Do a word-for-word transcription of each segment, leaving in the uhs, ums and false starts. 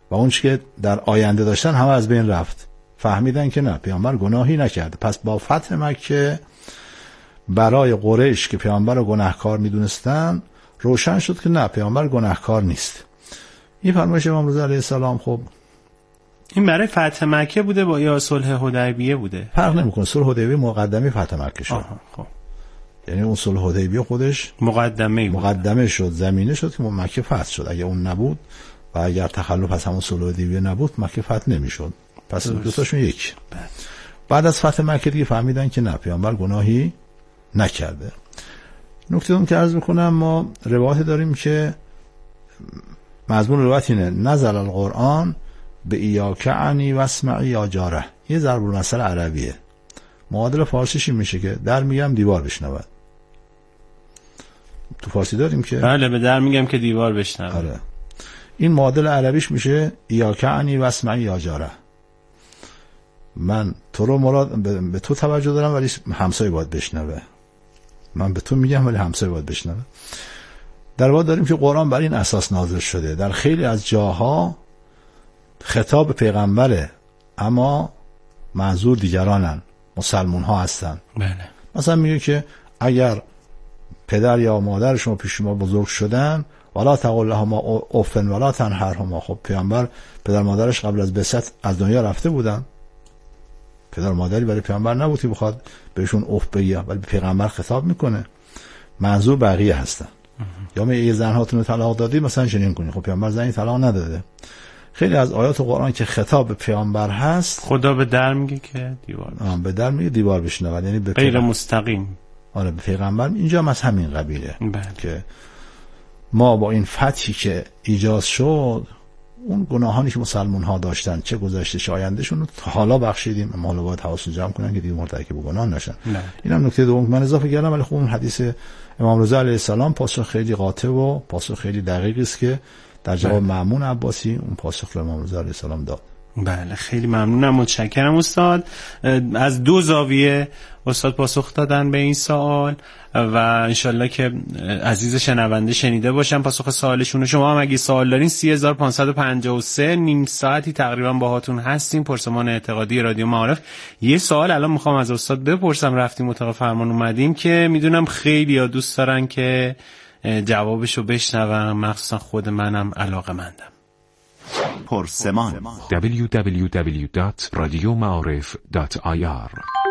و اون چی که در آینده داشتن همه از بین رفت. فهمیدن که نه، پیامبر گناهی نکرده. پس با فتح مکه برای قریش که پیامبر رو گناهکار میدونستن روشن شد که نه، پیامبر گناهکار نیست. این فرمایش امام رضا علیه السلام. خب این برای فتح مکه بوده با یا صلح حدیبیه بوده؟ فرق نمیکنه، صلح حدیبیه مقدمه فتح مکه شد. خب یعنی اون صلح حدیبیه خودش مقدمه مقدمه شد، زمینه شد که مکه فتح شد. اگه اون نبود و اگر تخلف از همون صلح حدیبیه نبود مکه فتح نمیشد. پس دو تاشون یک. بعد از فتح مکه دیگه فهمیدن که نه، پیامبر گناهی نکرده. نکته اون که عرض میکنم، ما روایت داریم که مضمون روایت اینه: نزل القرآن به ایاک عنی واسمعی یا جاره. یه ضرب المثل عربیه، معادل فارسیش این میشه که در میگم دیوار بشنود. تو فارسی داریم که بله، به در میگم که دیوار بشنود. آره. این معادل عربیش میشه ایاک عنی واسمعی یا جاره. من تو رو مراد به تو توجه دارم ولی همسایه باید بشنوه. من به تو میگم ولی همسایه باید بشنوه. در واقع داریم که قرآن بر این اساس نازل شده. در خیلی از جاها خطاب پیغمبره اما منظور دیگرانن، مسلمون ها هستن. بله. مثلا میگه که اگر پدر یا مادر شما پیش شما بزرگ شدن ولا تقل لهما اف ولا تنهرهما. خب پیامبر پدر مادرش قبل از بعثت از دنیا رفته بودن. پدر مادری برای پیامبر نبود که بخواد بهشون اف بگه، ولی به پیغمبر خطاب میکنه. منظور بقیه هستن. یا می زنهاتون رو طلاق دادی مثلا چنین کنی. خب پیامبر زنی طلاق نداده. خیلی از آیات قرآن که خطاب به پیامبر هست، خدا به در میگه که دیوار بشنود. به در میگه دیوار بشنود، یعنی به غیر مستقیم. آره، به پیغمبر. اینجا هم از همین قبیله. بله. که ما با این فتحی که ایجاد شد اون گناهانی که مسلمان ها داشتن، چه گذشته چه آیندهشون رو تا حالا بخشیدیم. اما حالا باید حواسشون جمع کنن که دیگه مرتکب گناه نشن. اینم نکته دوم من اضافه کردم. ولی خب اون حدیث امام رضا علیه السلام پاسخ خیلی قاطع و پاسخ خیلی دقیقی است که در جواب مأمون عباسی اون پاسخ رو امام رضا علیه السلام داد. بله، خیلی ممنونم، متشکرم استاد. از دو زاویه استاد پاسخ دادن به این سوال و انشالله که عزیز شنونده شنیده باشن پاسخ سوالشون. شما هم اگه سوال دارین سی هزار و پانصد و پنجاه و سه نیم ساعتی تقریبا باهاتون هستیم. پرسمان اعتقادی رادیو معارف. یه سوال الان میخوام از استاد بپرسم، رفتیم اتاق فرمان اومدیم که میدونم خیلی ها دوست دارن که جوابشو بشنون، مخصوصا خود منم علاقه‌مندم. پرسمان دبلیو دبلیو دبلیو دات رادیو معارف دات آی آر.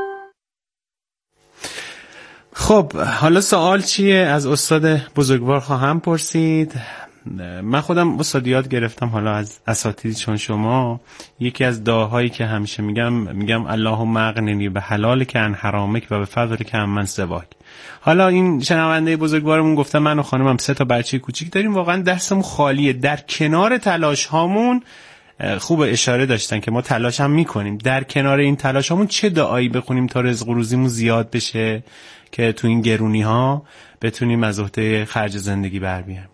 خب حالا سوال چیه؟ از استاد بزرگوار خواهم پرسید. من خودم استاد یاد گرفتم حالا از اساتید چون شما، یکی از دعاهایی که همیشه میگم میگم اللهم اغننی به حلالک عن حرامک و به فضلک عن من سواک. حالا این شنونده بزرگوارمون گفته من و خانمم سه تا بچه کوچیک داریم، واقعا دستمون خالیه. در کنار تلاش هامون خوب اشاره داشتن که ما تلاش هم میکنیم، در کنار این تلاش هامون چه دعایی بخونیم تا رزق و روزیمون زیاد بشه که تو این گرونی ها بتونیم از عهده خرج زندگی بر بیاریم؟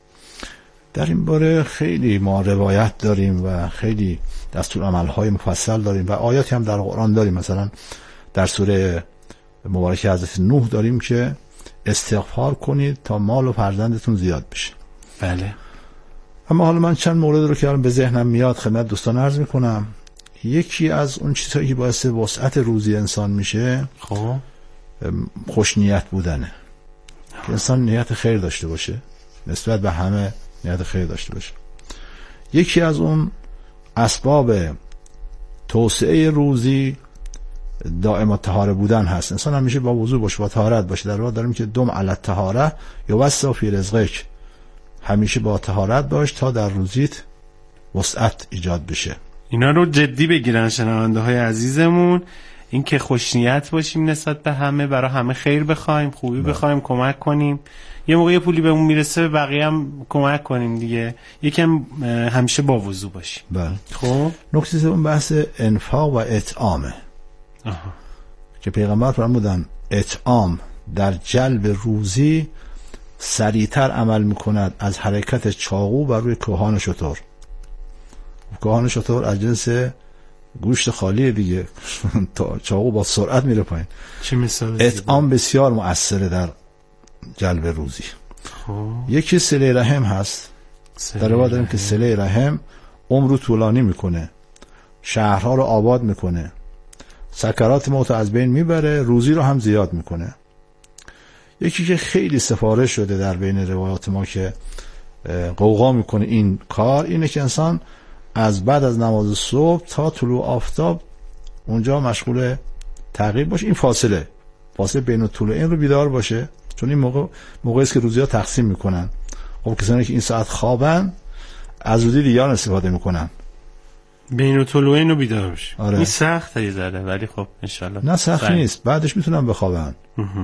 در این باره خیلی ما روایت داریم و خیلی دستورالعمل‌های مفصل داریم و آیاتی هم در قرآن داریم. مثلا در سوره مبارکه حضرت نوح داریم که استغفار کنید تا مال و فرزندتون زیاد بشه. بله. اما حالا من چند مورد رو که الان به ذهنم میاد خدمت دوستان عرض میکنم. یکی از اون چیزهایی که باعث وسعت روزی انسان میشه خب خوش نیت بودنه، که انسان نیت خیر داشته باشه، نسبت به همه نیت خیر داشته باشه. یکی از اون اسباب توسعه روزی دائم طهاره بودن هست. انسان همیشه با وضو باشه، با طهارت باشه. در واقع داریم که دم علی الطهاره یوسع فی رزقک، همیشه با طهارت باش تا در روزیت وسعت ایجاد بشه. اینا رو جدی بگیرن شنونده های عزیزمون، این که خوشنیت باشیم نسبت به همه، برای همه خیر بخوایم، خوبی بخوایم، کمک کنیم. یه موقع پولی بهمون میرسه به بقیه هم کمک کنیم دیگه. یکم همیشه با وضو باشیم. بله. خب نکته سوم بحث انفاق و اطعامه. آها. که پیغمبر فرمودن اطعام در جلب روزی سریعتر عمل میکند از حرکت چاقو بر روی کوهان شتر. کوهان شتر از جنس گوشت خالی دیگه، چاقو با سرعت میره پایین. چه مثال؟ اطعام بسیار مؤثره در جلب روزی. خب یکی صله رحم هست. در واقع داریم که صله رحم عمر رو طولانی میکنه، شهرها رو آباد میکنه، سکرات موت از بین میبره، روزی رو هم زیاد میکنه. یکی که خیلی سفارش شده در بین روایات ما که قوقا میکنه این کار، اینه که انسان از بعد از نماز صبح تا طلوع آفتاب اونجا مشغول تعقیب باشه. این فاصله فاصله بین طلوع این رو بیدار باشه، چون این موقع موقعی است که روزی‌ها تقسیم میکنن. خب کسانی که این ساعت خوابن از روزی دیگران استفاده میکنن. بین طلوعین رو بیدار بشه. آره. این سخته زده، ولی خب انشالله نه سخت سعی. نیست. بعدش میتونن بخوابن.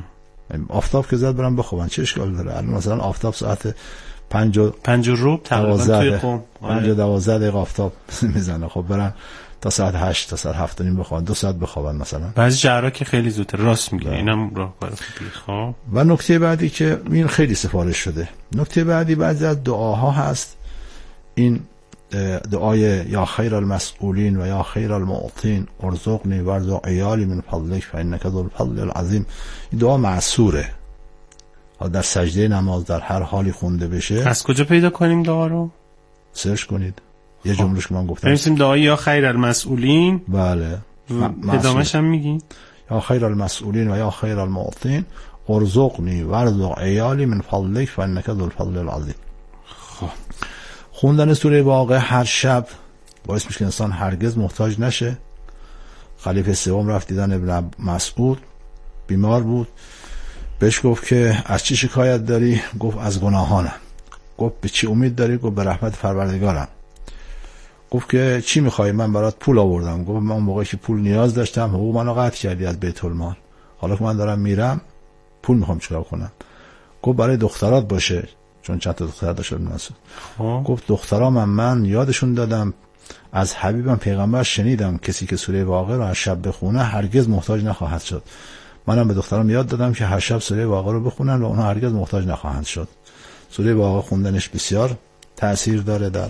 آفتاب که زد برن بخوابن، چه اشکال داره؟ مثلا آفتاب ساعت پنج و پنج و ربع تقریبا توی قم پنج و دوازده دقیقه آفتاب میزنه. خب برن تا ساعت هشت تا ساعت هفت و نیم بخوابن، دو ساعت بخوابن مثلا. بعضی جرا که خیلی زودتر، راست میگه، اینم راهکار خوبیه. خب و نکته بعدی که این خیلی سفارش شده، نکته بعدی بعضی از دعاها هست، این دعای یا خیر المسئولین و یا خیر المعطین ارزقنی وارزق عیالی من فضلک فانک ذو الفضل العظیم. این دعا معصوره، در سجده نماز در هر حالی خونده بشه. از کجا پیدا کنیم دعا رو؟ سرچ کنید. یه جملهش که من گفتم بنویسیم دعای یا خیر المسئولین. بله. ادامهش هم میگی یا خیر المسئولین و یا خیر المعطین ارزقنی وارزق عیالی من فضلک فانک ذو الفضل العظیم. خب خوندن سوره واقعه هر شب باعث میشه که انسان هرگز محتاج نشه. خلیفه سوم رفت دیدن ابن مسعود، بیمار بود، بهش گفت که از چی شکایت داری؟ گفت از گناهانم. گفت به چی امید داری؟ گفت به رحمت پروردگارم. گفت که چی میخوای؟ من برات پول آوردم. گفت من موقعی که پول نیاز داشتم حقوق منو قطع کردی از بیت المال، حالا که من دارم میرم پول میخوام چیکار کنم؟ گفت برای دخترات باشه، چون چند تا دختر داشت ابن مسعود. گفت دخترام من, من یادشون دادم، از حبیبم پیغمبر شنیدم کسی که سوره واقعه رو هر شب بخونه هرگز محتاج نخواهد شد. منم به دخترام یاد دادم که هر شب سوره واقعه رو بخونن و اونها هرگز محتاج نخواهند شد. سوره واقعه خوندنش بسیار تأثیر داره در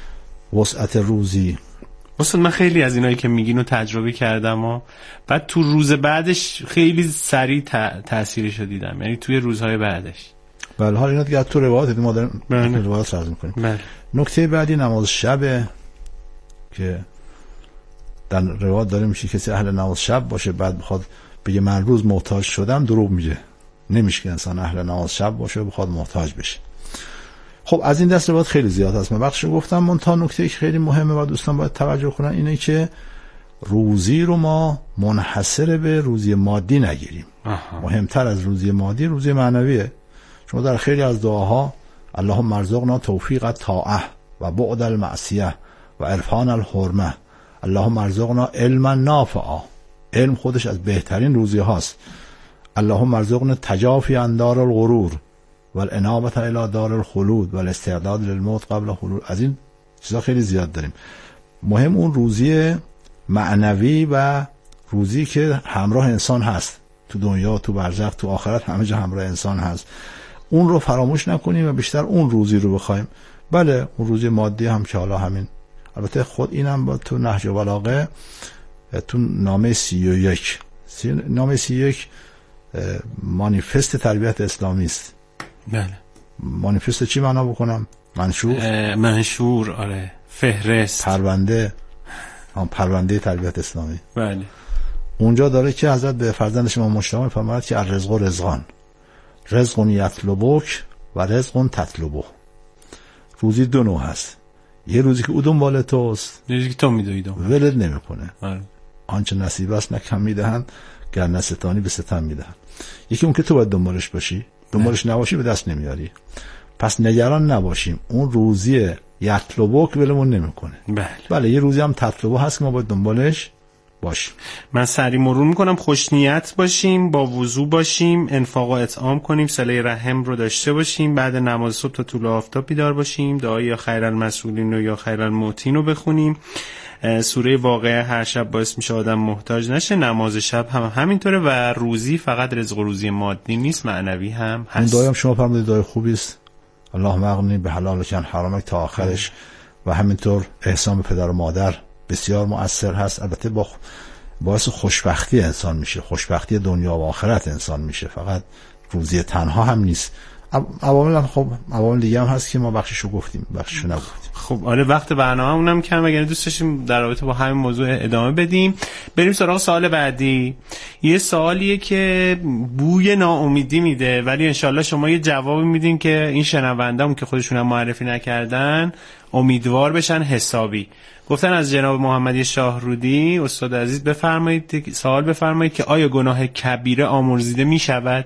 وسعت روزی. اصلا من خیلی از اینایی که میگین رو تجربه کردم و بعد تو روز بعدش خیلی سریع تأثیرشو دیدم، یعنی توی روزهای بعدش. بله، حالا اینا دیگه تو روایات ما داریم روایات عرض می‌کنیم. بله. نکته بعدی نماز شب که در روایات داره میشه کسی اهل نماز شب باشه بعد بخواد بگه من روز محتاج شدم، دروغ میگه. نمیشه که انسان اهل نماز شب باشه و بخواد محتاج بشه. خب از این دست روایات خیلی زیاد هست، من بخشو گفتم. من تا نکته که خیلی مهمه و دوستان باید توجه کنن اینه که روزی رو ما منحصر به روزی مادی نگیریم. آها. مهمتر از روزی مادی روزی معنویه. شما در خیلی از دعاها اللهم ارزقنا توفیق الطاعه و بعد المعصیه و عرفان الحرمه، اللهم ارزقنا علما نافعا، علم خودش از بهترین روزی هاست، اللهم ارزقنا تجافی عن دار الغرور و الانابه الی دار الخلود و الاستعداد للموت قبل حلول. از این چیزا خیلی زیاد داریم. مهم اون روزی معنوی و روزی که همراه انسان هست، تو دنیا، تو برزخ، تو آخرت، همه جا همراه انسان هست. اون رو فراموش نکنیم و بیشتر اون روزی رو بخوایم. بله اون روزی مادی هم که حالا همین، البته خود اینم با تو نهج و بلاغه تو نامه سی و یک سی... نامه سی و یک مانیفست تربیت اسلامی است. بله. مانیفست چی معنا بکنم؟ منشور. منشور آره. فهرست. پرونده. هم پرونده تربیت اسلامی. بله. اونجا داره که حضرت به فرزندش امام مجتبی میفرماید که الرزق و رزقان، رزق یطلبک و رزق تطلبه. روزی دو نوع هست، یه روزی که او دنبال توست، یه روزی که تو میدوی ولد نمیکنه. آره. آنچه نصیب است نه کم میدهند گر نستانی به ستم میدهند. یکی اون که تو باید دنبالش باشی، دنبالش نباشی به دست نمیاری. پس نگران نباشیم، اون روزی یطلبک ولمون نمیکنه. بله. بله یه روزی هم تطلبه هست که ما باید دنبالش باشیم. من سریع مرور میکنم. خوشنیت باشیم، با وضو باشیم، انفاق و اطعام کنیم، صله رحم رو داشته باشیم، بعد نماز صبح تا طلوع آفتاب بیدار باشیم، دعای یا خیر المسئولین و یا خیر المعطین رو بخونیم. سوره واقعه هر شب باعث میشه آدم محتاج نشه. نماز شب هم همینطوره و روزی فقط رزق و روزی مادی نیست، معنوی هم هست. اون دعای هم شما فرمودید دعای خوبی است، اللهم اغنی به حلالک عن حرامک تا آخرش. و همینطور احسان به پدر و مادر بسیار مؤثر هست. البته با باعث خوشبختی انسان میشه، خوشبختی دنیا و آخرت انسان میشه، فقط روزی تنها هم نیست. عوامل هم خب عوامل دیگه هم هست که ما بخششو گفتیم بخششو نگفتیم. خب آره وقت برنامه‌مون هم کم، اگه دوست داشتیم در رابطه با همین موضوع ادامه بدیم. بریم سراغ سوال بعدی. یه سوالیه که بوی ناامیدی میده، ولی انشالله شما یه جوابی میدین که این شنونده‌مون که خودشون هم معرفی نکردن امیدوار بشن حسابی. گفتن از جناب محمدی شاهرودی، استاد عزیز بفرمایید سوال بفرمایید که آیا گناه کبیره آمرزیده میشود؟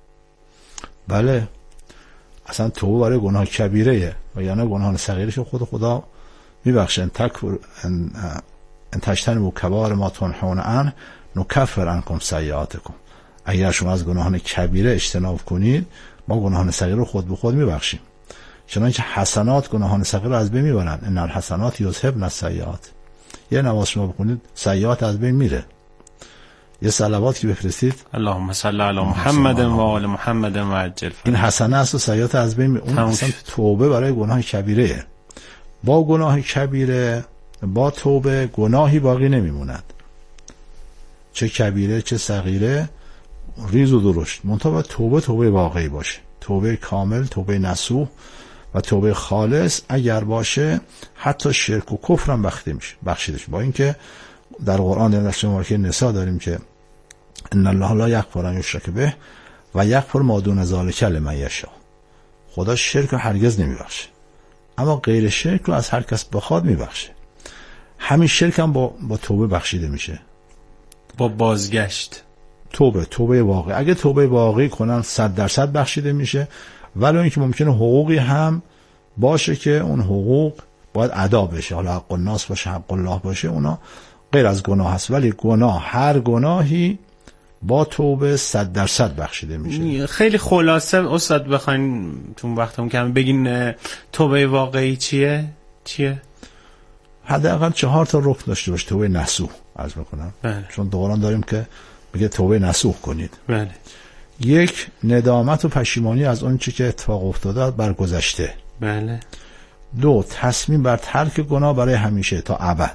بله، اصلا توبه برای گناه کبیره و یعنی گناهان صغیرش خود خدا میبخشه. ان تکفر ان تجتنبوا کبائر ما تنهون عنه نکفر عنکم سیئاتکم. اگر شما از گناهان کبیره اجتناب کنید ما گناهان صغیر رو خود به خود میبخشیم. چنانچه حسنات گناهان صغیر رو از بین میبرن. ان الحسنات یذهبن السیئات. یه نماز شما بخونید سیئات از بین میره. یه صلوات که بفرستید اللهم صل علی محمد و آل محمد و عجل، این حسنه است و سیئات از بین می... اون اصلا توبه برای گناه کبیره. با گناه کبیره با توبه گناهی باقی نمیموند، چه کبیره چه صغیره، ریز و درشت. منتها توبه توبه واقعی باشه، توبه کامل، توبه نصوح و توبه خالص اگر باشه حتی شرک و کفر هم بخشیده میشه بخشیده میشه. با اینکه در قرآن در سوره مبارکه نساء داریم که ان الله لا یغفر ان یشرک به و یغفر ما دون ذلک لمن یشاء. خدا شرک رو هرگز نمیبخشه، اما غیر شرک رو از هر کس بخواد میبخشه. همین شرک هم با با توبه بخشیده میشه، با بازگشت. توبه توبه واقعی اگه توبه واقعی کنن صد درصد بخشیده میشه. ولی اینکه ممکنه حقوقی هم باشه که اون حقوق باید ادا بشه، حالا حق الناس باشه حق الله باشه، اونا غیر از گناه هست. ولی گناه هر گناهی با توبه صد درصد بخشیده میشه. خیلی خلاصه استاد بخواین تو وقتمون کم بگین توبه واقعی چیه؟ چیه؟ حداقل چهار تا رکن داشته باشه. توبه نصوح عرض میکنم، بله. چون دوران داریم که بگه توبه نصوح کنید. بله. یک، ندامت و پشیمانی از اون چی که اتفاق افتاده بر گذشته. بله. دو، تصمیم بر ترک گناه برای همیشه تا ابد.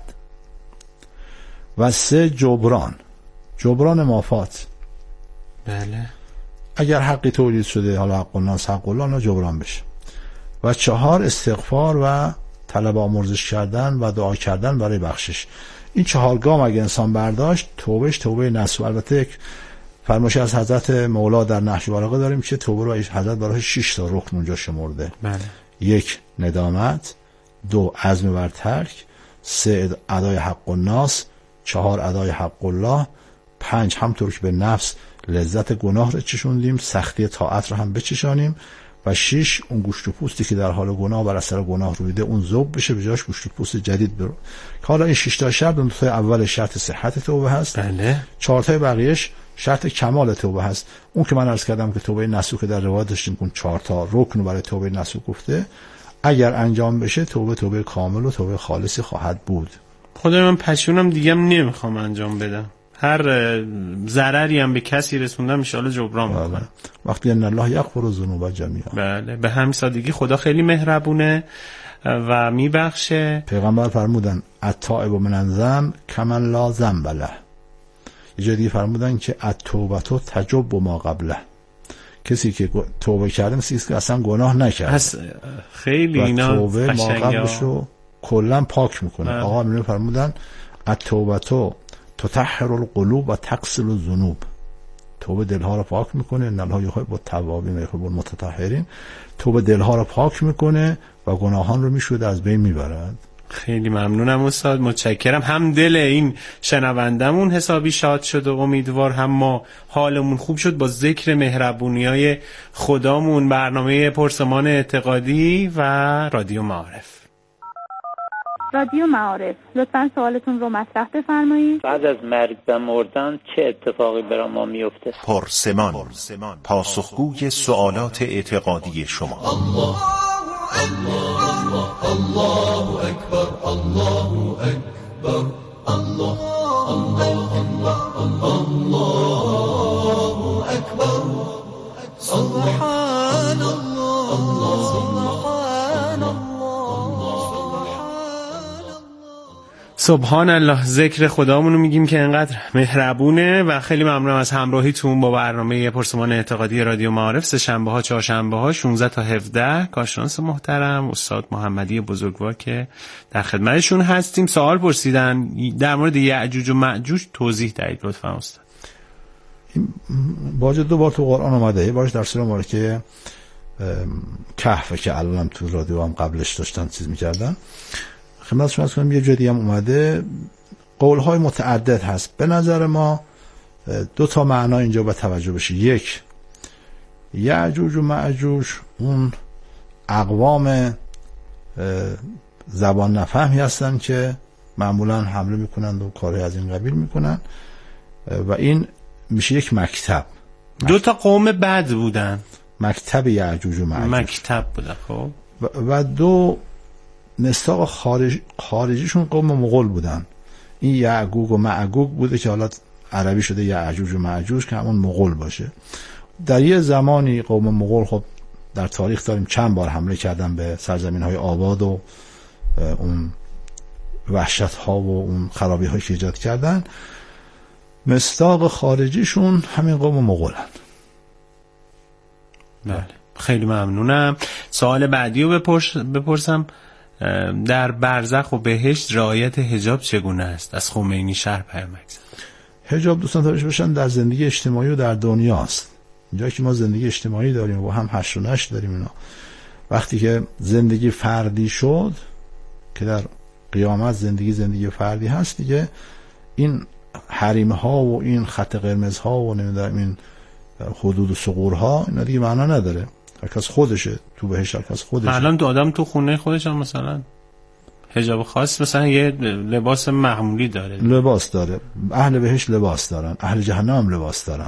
و سه، جبران جبران مافات. بله. اگر حقی تولید شده، حالا حق الناس حق الله، نه جبران بشه. و چهار، استغفار و طلب آمرزش کردن و دعا کردن برای بخشش. این چهار گام اگه انسان برداشت توبهش توبه نصوح. البته یک فرمایش از حضرت مولا در نهج البلاغه داریم که توبه رو حضرت برای شش تا رکن اونجا شمرده. بله. یک، ندامت. دو، عزم بر ترک. سه، ادای حق الناس. چهار، ادای حق الله. پنج، همطور که به نفس لذت گناه رو چشوندیم سختی طاعت رو هم بچشانیم. و شش، اون گوشت و پوستی که در حال گناه بر اثر گناه رویده اون ذوب بشه، به جاش گوشت و پوست جدید برو. حالا این شش تا شرط، اون تا اول شرط صحت توبه هست. بله. چهار تا بقیه‌اش شرط کمال توبه هست. اون که من عرض کردم که توبه نصوح که در روایت داشتیم اون چهار تا رکن برای توبه نصوح گفته، اگر انجام بشه توبه توبه کامل و توبه خالصی خواهد بود. خدای من پشیمونم دیگه نمیخوام انجام بدم. هر ضرری هم به کسی رسوندم ان شاءالله جبران میکنم. وقتی ان الله یغفر الذنوب جمیعا. بله، به همین سادگی خدا خیلی مهربونه و میبخشه. پیغمبر فرمودن التائب من الذنب کمن لا ذنب له. یه جای دیگه فرمودن که التوبه تجب ما قبله. کسی که توبه کرده مثل کسی که اصلا گناه نکرده. خیلی اینا توبه ما قبلشو کلا پاک میکنه. بله. آقا می فرمودن التوبه تطهر القلوب و تغسل الذنوب. توبه دلها رو پاک میکنه. ان الله یحب التوابین و یحب المتطهرین. توبه دلها رو پاک میکنه و گناهان رو میشوره از بین میبرد. خیلی ممنونم استاد، متشکرم. هم دل این شنوندمون حسابی شاد شد و امیدوار هم ما حالمون خوب شد با ذکر مهربونیای خدامون. برنامه پرسمان اعتقادی و رادیو معارف. رادیو معارف، لطفاً سوالتون رو مطرح بفرمایید. بعد از مرگ و مردن چه اتفاقی برای ما میفته؟ پرسمان، پاسخگوی سوالات اعتقادی شما. الله الله الله اکبر، الله اکبر، الله الله الله الله اکبر، سبحان الله سبحان الله. سبحان الله، ذکر خدامونو میگیم که انقدر مهربونه و خیلی ممنونم از همراهیتون با برنامه پرسمان اعتقادی رادیو معارف. سه شنبه ها چهارشنبه ها شانزده تا هفده کارشناس محترم استاد محمدی بزرگوار که در خدمتشون هستیم. سوال پرسیدن در مورد یأجوج و مأجوج، توضیح دهید لطفا استاد. باج دو بار تو قرآن اومده، باش در سوره مبارکه کهف که الانم تو رادیو هم قبلش داشتن چیز می‌کردن. خدمت شما از کنم یه جای دیگه هم اومده، قول‌های متعدد هست. به نظر ما دو تا معنا اینجا باید توجه بشه. یک، یأجوج و مأجوج اون اقوام زبان نفهمی هستن که معمولا حمله میکنن و کارهای از این قبیل میکنن و این میشه یک مکتب. دو تا قوم بد بودن، مکتب یأجوج و مأجوج مکتب بودن. خب و دو مصداق خارج خارجیشون قوم مغول بودن. این یعقوب و معقوب بوده که حالا عربی شده یأجوج و مأجوج که همون مغول باشه. در یه زمانی قوم مغول خب در تاریخ داریم چند بار حمله کردن به سرزمین‌های آباد و اون وحشت‌ها و اون خرابی‌هایی که ایجاد کردن. مصداق خارجیشون همین قوم مغولن. بله، خیلی ممنونم. سوال بعدی رو بپرس بپرسم. در برزخ و بهشت رعایت حجاب چگونه است؟ از خمینی شرح پیامک. حجاب دوستان تاریش باشن در زندگی اجتماعی و در دنیاست. اینجا که ما زندگی اجتماعی داریم و هم هشت و نشت داریم اینا، وقتی که زندگی فردی شد که در قیامت زندگی زندگی فردی هست دیگه، این حریم ها و این خط قرمز ها و نمیدونم این حدود و ثغور ها اینا دیگه معنا نداره. هر کس خودشه تو بهش، هر کس خودشه. الان تو آدم تو خونه خودش هم مثلا حجاب خاص مثلا یه لباس معمولی داره، لباس داره. اهل بهش لباس دارن، اهل جهنم هم لباس دارن.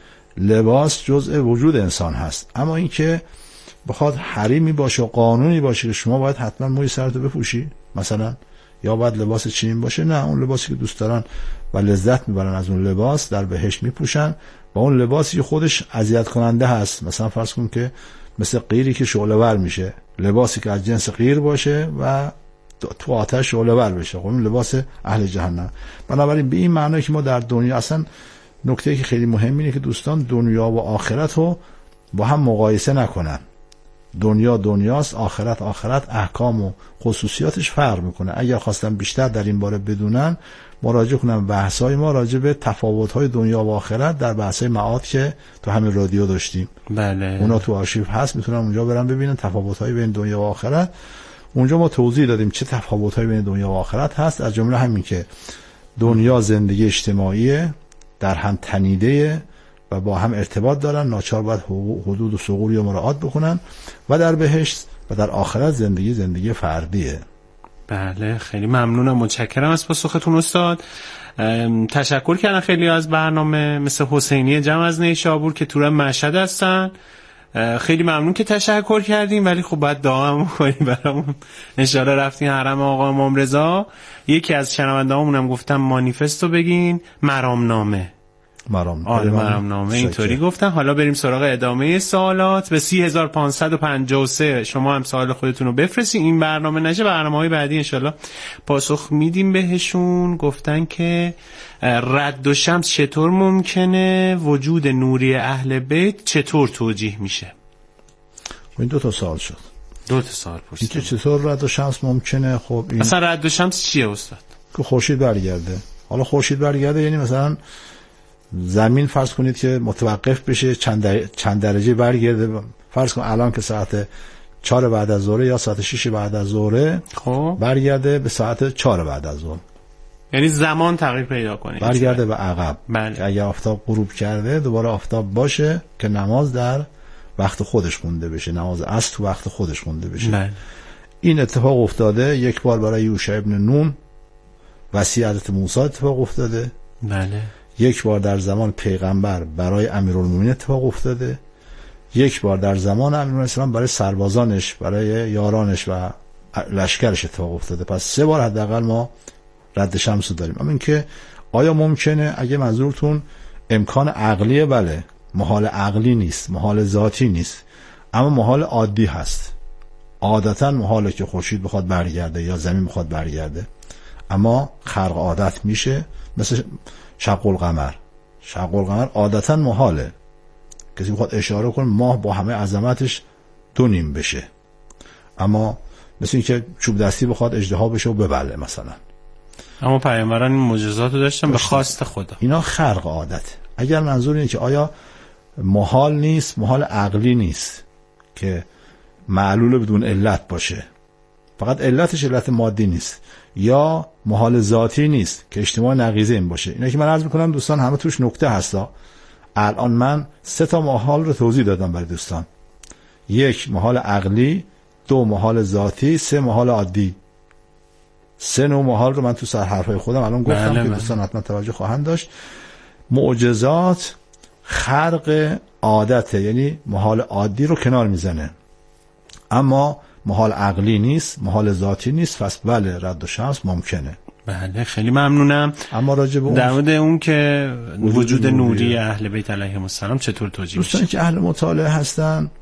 لباس جزء وجود انسان هست، اما این که بخواد حریمی باشه و قانونی باشه که شما باید حتما موی سرتو بپوشی مثلا، یا باید لباس چینین باشه، نه، اون لباسی که دوست دارن و لذت میبرن از اون لباس در بهشت میپوشن. با اون لباسی که خودش اذیت کننده هست، مثلا فرض کن که مثل قیری که شعله ور میشه، لباسی که از جنس قیر باشه و تو آتش شعله ور بشه، خب اون لباس اهل جهنم. بنابراین به این معنی که ما در دنیا، اصلا نکته که خیلی مهم اینه که دوستان دنیا و آخرت رو با هم مقایسه نکنن. دنیا دنیاست، آخرت آخرت، احکام و خصوصیاتش فرق میکنه. اگر خواستن بیشتر در این باره بدونن، مراجعه کنن بحث‌های ما راجع به تفاوت‌های دنیا و آخرت در بحث‌های معاد که تو همین رادیو داشتیم. بله، اونا تو آرشیو هست، میتونن اونجا برن ببینن تفاوت‌های بین دنیا و آخرت. اونجا ما توضیح دادیم چه تفاوت‌هایی بین دنیا و آخرت هست، از جمله همین که دنیا زندگی اجتماعی در هم تنیده و با هم ارتباط دارن، ناچار باید حدود و ثغوری رو مراعات بکنن، و در بهشت و در آخرت زندگی زندگی فردیه. بله، خیلی ممنونم، متشکرم از پاسختون استاد. تشکر کردن خیلی از برنامه، مثل حسینی جمع از نیشابور که تو مشهد هستن. خیلی ممنون که تشکر کردیم، ولی خب باید دعا هم کنیم برامون. انشالله رفتین حرم آقا امام رضا. یکی از شنونده‌هامون هم گفتم مانیفستو بگین، مرامنامه. مرام آره مرامنامه اینطوری گفتن. حالا بریم سراغ ادامه سوالات. به سی هزار و پانصد و پنجاه و سه شما هم سوال خودتون رو بفرستین. این برنامه نشه برنامه‌های بعدی انشالله پاسخ میدیم بهشون. گفتن که رد و شمس چطور ممکنه، وجود نوری اهل بیت چطور توجیه میشه؟ این دو تا سوال شد. دو تا سوال پرسیدم. اینکه چطور رد و شمس ممکنه، خب این مثلا رد و شمس چیه استاد؟ که خورشید برگرده. حالا خورشید برگرده یعنی مثلا زمین فرض کنید که متوقف بشه، چند در... چند درجه برگرده. فرض کن الان که ساعت چهار بعد از ظهر یا ساعت شش بعد از ظهر، خب برگرده به ساعت چهار بعد از ظهر، یعنی زمان تغییر پیدا کنه، برگرده به عقب. بله. که اگر آفتاب غروب کرده دوباره آفتاب باشه که نماز در وقت خودش خونده بشه، نماز عصر تو وقت خودش خونده بشه. بله. این اتفاق افتاده یک بار برای یوشع ابن نون وصی حضرت موسی اتفاق افتاده. بله. یک بار در زمان پیغمبر برای امیرالمومنین اتفاق افتاده. یک بار در زمان امیرالمومنین برای سربازانش، برای یارانش و لشکرش اتفاق افتاده. پس سه بار حداقل ما رد شمس داریم. اما اینکه آیا ممکنه، اگه منظورتون امکان عقلیه، بله، محال عقلی نیست، محال ذاتی نیست، اما محال عادی هست. عادتا محاله که خورشید بخواد برگرده یا زمین بخواد برگرده، اما خرق عادت میشه، مثل شق القمر. شق القمر عادتا محاله، کسی بخواد اشاره کنه ماه با همه عظمتش دو نیم بشه، اما مثل این که چوب دستی بخواد اژدها بشه و ببله مثلا. اما پیامبران این معجزات رو داشتن به خواست خدا. اینا خرق عادت. اگر منظور اینه که آیا محال نیست، محال عقلی نیست که معلول بدون علت باشه، فقط علتش علت مادی نیست، یا محال ذاتی نیست که اجتماع نقیضه این باشه. اینا که من عرض میکنم دوستان همه توش نکته هستا. الان من سه تا محال رو توضیح دادم برای دوستان. یک محال عقلی، دو محال ذاتی، سه محال عادی. سه نوع محال رو من تو سر حرفای خودم الان گفتم که دوستان حتما توجه خواهند داشت. معجزات خرق عادته، یعنی محال عادی رو کنار میزنه، اما محال عقلی نیست، محال ذاتی نیست. پس بله رد و شمس ممکنه. بله خیلی ممنونم. اما راجع به در مورد اون که وجود, وجود نوری, نوری اهل بیت علیهم السلام چطور توجیه میشه؟ دوستان که اهل مطالعه هستن،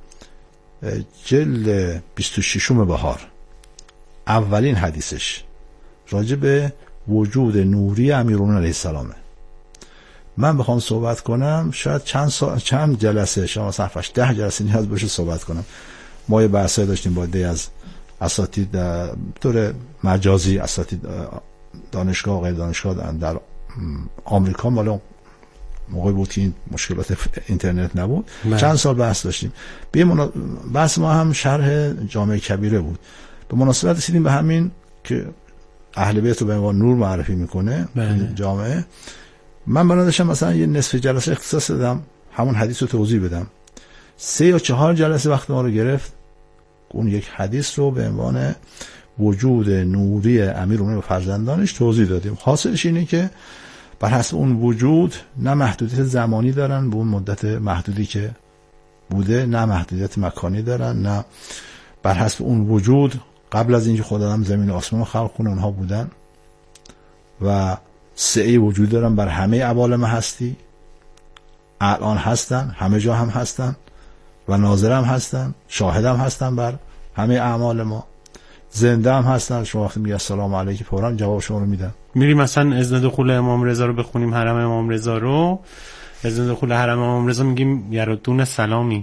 جلد بیست و شش بهار اولین حدیثش راجع به وجود نوری امیرالمومنین علیه السلامه. من بخوام صحبت کنم شاید چند سا... چند جلسه، شاید مثلا ده جلسه نیاز باشه صحبت کنم. ما یه بحثی داشتیم با دی از اساتید دور مجازی، اساتید دانشگاه و غیر دانشگاه در آمریکا، مال موقعی بود که این مشکلات اینترنت نبود. من. چند سال بحث داشتیم. به منا... بحث ما هم شرح جامع کبیره بود. به مناسبت رسیدیم به همین که اهل بیت رو به عنوان نور معرفی میکنه این جامعه. من بنا داشتم مثلا یه نصف جلسه اختصاص دادم همون حدیث رو توضیح بدم. سه یا چهار جلسه وقت ما رو گرفت اون یک حدیث رو به عنوان وجود نوری امیرالمومنین و فرزندانش توضیح دادیم. حاصلش اینه که بر حسب اون وجود نه محدودیت زمانی دارن به اون مدت محدودی که بوده، نه محدودیت مکانی دارن، نه بر حسب اون وجود قبل از اینکه خدا هم زمین و آسمان خلق کنه اونها بودن و سعی وجود دارن بر همه عوالم هستی، الان هستن، همه جا هم هستن و ناظر هم هستن، شاهد هم هستن بر همه اعمال ما، زنده هم هستن. شما وقتی میگه السلام علیک فورا جواب شما رو میدن. میری مثلا اذن دخول امام رضا رو بخونیم، حرم امام رضا رو، اذن دخول حرم امام رضا میگیم یردون سلامی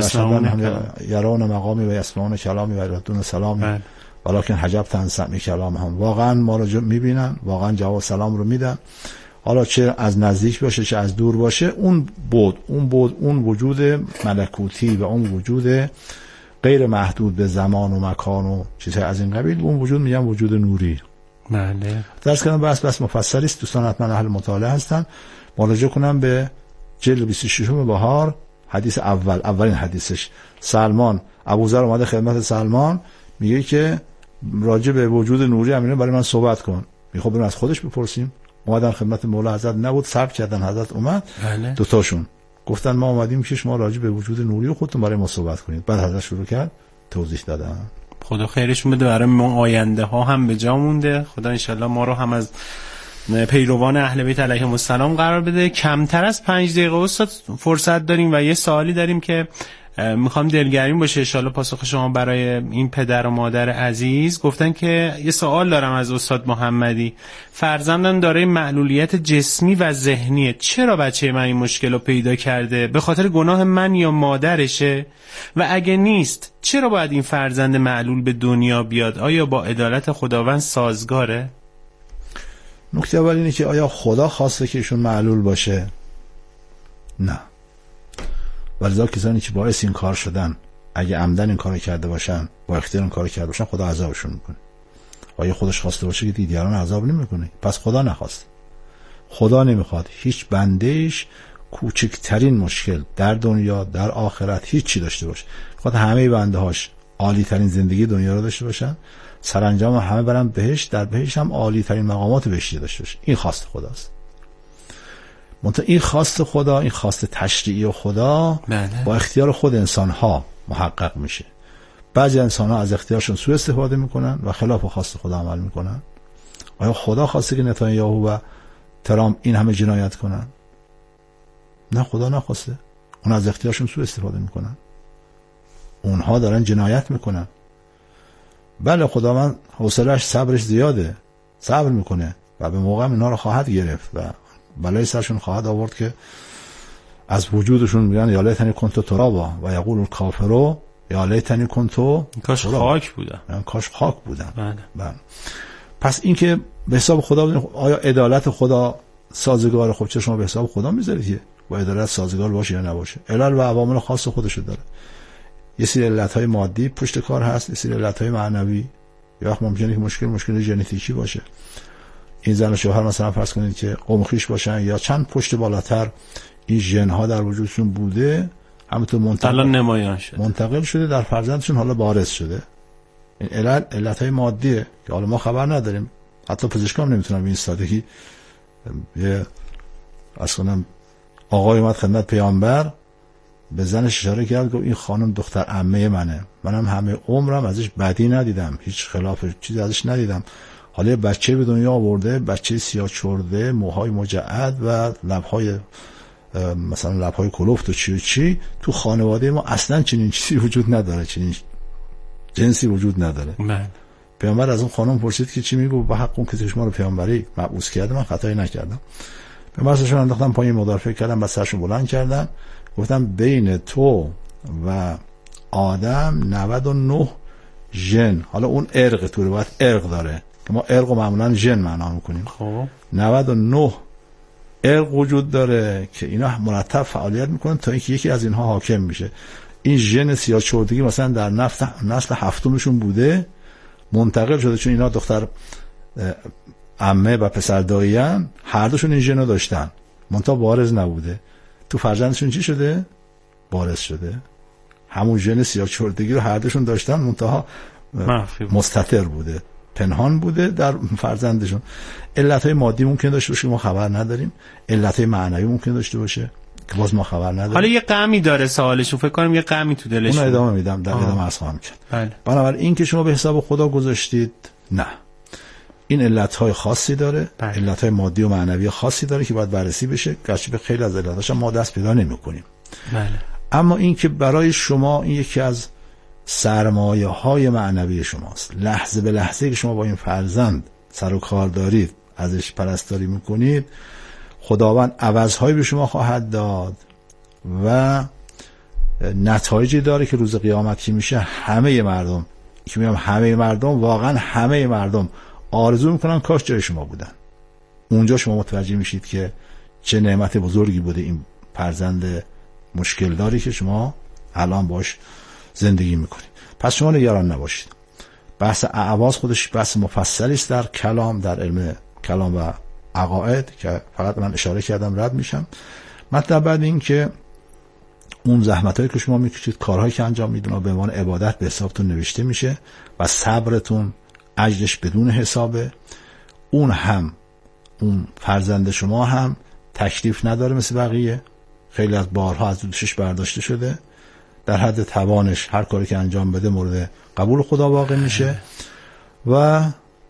یرون مقامی و یسمعون کلامی و یردون سلامی ولکن حجب تنسمی کلام هم. واقعا ما رو میبینن، واقعا جواب سلام رو میدن، حالا چه از نزدیک باشه چه از دور باشه. اون بود اون بود اون وجود ملکوتی و اون وجود غیر محدود به زمان و مکان و چیزهای از این قبیل، اون وجود میگم وجود نوری. بله. درس کردم بس بس مفصلی است. دوستان حتما اهل مطالعه هستن، مراجعه کنم به جلد بیست و شش بهار حدیث اول، اولین حدیثش. سلمان ابوذر اومده خدمت سلمان میگه که راجع به وجود نوری امینه برای من صحبت کن. میخوام بریم از خودش بپرسیم. اومدن خدمت مولا حضرت، نبود صبر کردن، حضرت اومد. بله. دو تاشون گفتن ما اومدیم که شما راجع به وجود نوری خودتون برای ما صحبت کنید. بعد حضرت شروع کرد توضیح دادن. خدا خیرشون بده، برای ما آینده ها هم به جا مونده. خدا انشالله ما رو هم از پیروان اهل بیت علیهم السلام قرار بده. کمتر از پنج دقیقه استاد فرصت داریم و یه سوالی داریم که میخوام دلگرم باشه انشالله پاسخ شما برای این پدر و مادر عزیز. گفتن که یه سوال دارم از استاد محمدی، فرزندم داره معلولیت جسمی و ذهنیه، چرا بچه من این مشکل رو پیدا کرده؟ به خاطر گناه من یا مادرشه؟ و اگه نیست چرا باید این فرزند معلول به دنیا بیاد؟ آیا با عدالت خداوند سازگاره؟ نکته اول اینه که آیا خدا خواسته که ایشون معلول باشه؟ نه. ولذا کسانی که باعث این کار شدن اگه عمدن این کارو کرده باشن، با اختیار این کارو کرده باشن، خدا عذابشون میکنه. آیا خودش خواسته باشه که دیگران عذاب نمیکنه؟ پس خدا نخواست. خدا نمیخواد هیچ بندهش کوچکترین مشکل در دنیا در آخرت هیچی داشته باشه. خود همه بنده هاش عالی ترین زندگی دنیا رو داشته باشن، سرانجام همه برن بهشت، در بهشت هم عالی ترین مقامات بهشتی داشته باشه. این خواست خداست. منتها این خواست خدا، این خواست تشریعی خدا بله. با اختیار خود انسان ها محقق میشه. بعضی انسان ها از اختیارشون سوء استفاده میکنن و خلاف خواست خدا عمل میکنن. آیا خدا خواسته که نتانیاهو و ترامپ این همه جنایت کنن؟ نه، خدا نخواسته. اون از اختیارشون سوء استفاده میکنن، اونها دارن جنایت میکنن. بله خداوند حوصله‌اش صبرش زیاده، صبر میکنه و به موقع اینا رو خواهد گرفت و بلای سرشون خواهد آورد که از وجودشون میگن یا لیتنی کنتو ترابا و یقول الکافرو یا لیتنی کنتو کاش خاک بودم، کاش خاک بودم. بله. بله. پس این که به حساب خدا، آیا عدالت خدا سازگار؟ خب چه شما به حساب خدا میذارید که با عدالت سازگار باشه یا نباشه؟ علل و عوامل خاص خودشو داره. یه سری علتهای مادی پشت کار هست، یه سری علتهای معنوی. یا وقت ممکنه که مشکل مشکل ژنتیکی باشه، این زن و شوهر مثلا فرض کنید که قوم خویش باشن یا چند پشت بالاتر این ژن ها در وجودشون بوده، همونطور منتقل نمایان شده، منتقل شده در فرزندشون، حالا بارز شده. این علت علتهای مادیه که حالا ما خبر نداریم، حتی پزشکان نمیتونن به این سادگی. یه اصلا آقای اومد خدمت پیامبر، به زنش اشاره کرد، گفت این خانم دختر عمه منه، منم همه عمرم ازش بدی ندیدم، هیچ خلاف چیزی ازش ندیدم، حالا بچه به دنیا آورده، بچه سیاه چرده، موهای مجعد و لبهای مثلا لبهای کلفت و چی و چی. تو خانواده ما اصلا چنین چیزی وجود نداره، چنین جنسی وجود نداره. من پیامبر از اون خانم پرسید که چی میگو به حق اون که شما رو پیامبری مبعوث کرده، من خطایی نکردم. پیامبر سرشون انداختن پایین، مدارفه کردن، بعد سرشون بلند کردن، گفتم بین تو و آدم نود و نه ژن، حالا اون ارق تو روایت ارق داره که ما ارق رو معمولا ژن معنا میکنیم، خب نود و نه ارق وجود داره که اینا مرتب فعالیت میکنن تا اینکه یکی از اینها حاکم میشه. این ژن سیاه چردگی مثلا در نسل نسل هفتمشون بوده، منتقل شده، چون اینا دختر عمه و پسر دایی‌ان، هر دوشون این ژن رو داشتن، منتها بارز نبوده. تو فرزندشون چی شده؟ بارز شده. همون ژن سیاه چردگی رو هر دوشون داشتن، منتها مستتر بوده، پنهان بوده در فرزندشون. علتهای مادی ممکن داشته باشه ما خبر نداریم، علتهای معنوی ممکن داشته باشه که باز ما خبر نداریم. حالا یه غمی داره سوالشون، فکر کنم یه غمی تو دلشون. اون ادامه میدم، در ادامه عرض خواهم کرد. بله. بنابراین این که شما به حساب خدا گذاشتید، نه، این علتهای خاصی داره، بله. علتهای مادی و معنوی خاصی داره که باید بررسی بشه، گرچه به خیلی از علتاش ما دست پیدا نمی‌کنیم. بله. اما این که برای شما این یکی از سرمایه های معنوی شماست، لحظه به لحظه که شما با این فرزند سر و کار دارید، ازش پرستاری میکنید، خداوند عوضهایی به شما خواهد داد و نتایجی داره که روز قیامت که میشه همه مردم، که میگم همه مردم، واقعا همه مردم آرزو میکنن کاش جای شما بودن. اونجا شما متوجه میشید که چه نعمت بزرگی بوده این فرزند مشکل داری که شما الان باش زندگی میکنید. پس شما نگران نباشید. بحث اعواض خودش بحث مفصلی است در کلام، در علم کلام و عقاید که فقط من اشاره کردم رد میشم. مطلب بعد این که اون زحمتایی که شما میکشید، کارهایی که انجام میدید به عنوان عبادت به حسابتون نوشته میشه و صبرتون اجرش بدون حسابه. اون هم اون فرزند شما هم تکلیف نداره مثل بقیه، خیلی از بارها از دوشش برداشته شده، در حد توانش هر کاری که انجام بده مورد قبول خدا واقع میشه و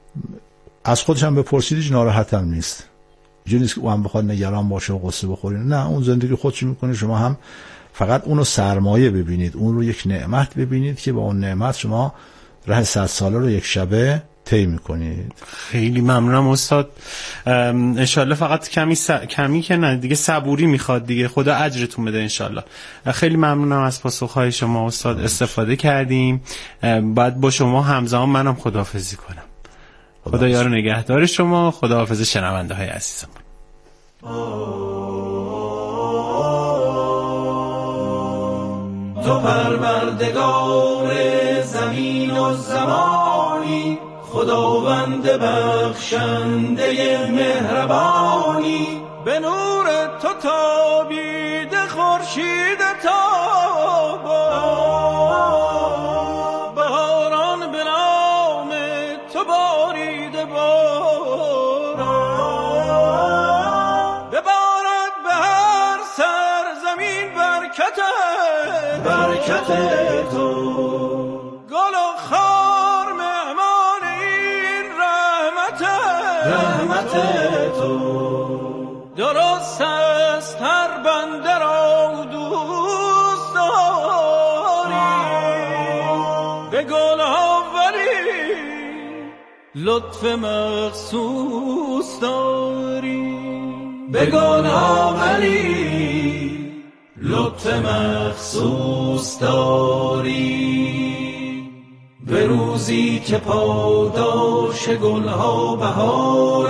از خودش هم بپرسید هیچ ناراحت هم نیست. اینجوری نیست که او هم بخواد نگران باشه و قصه بخورید، نه، اون زندگی خودش میکنه، شما هم فقط اونو سرمایه ببینید، اون رو یک نعمت ببینید که با اون نعمت شما راه صد ساله رو یک شبه طی میکنید. خیلی ممنونم استاد. انشالله فقط کمی س... کمی که نه دیگه صبوری میخواد دیگه، خدا اجرتون بده انشالله. خیلی ممنونم از پاسخهای شما استاد، استفاده کردیم. بعد با شما همزمان منم خداحافظی کنم. خدا, خدا یار نگهدار شما. خداحافظ شنونده های عزیزم. تو پروردگار زمین و زمانی، خداوند بخشنده مهربانی، به نور تو تابیده خورشید تابان، بهاران به نام تو باریده باران، ببارد به هر سر زمین برکت برکت تو، گل و خار مهمان این رحمت رحمت تو، درست است هر بنده را دوست داری، به گل ها ولی لطف مخصوص داری، به گل آوری لطف مخصوص داری، به روزی که پاداش گلها بهار